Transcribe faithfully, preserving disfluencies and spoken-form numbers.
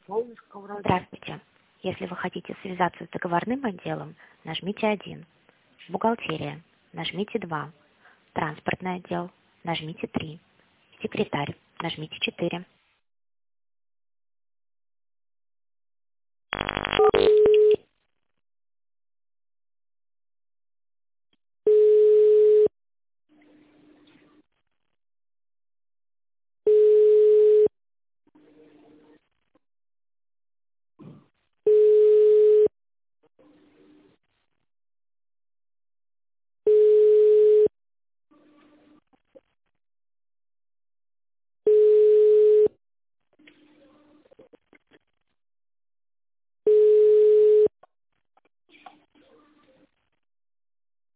Здравствуйте. Если вы хотите связаться с договорным отделом, нажмите один. Бухгалтерия. Нажмите два. Транспортный отдел. Нажмите три. Секретарь. Нажмите четыре.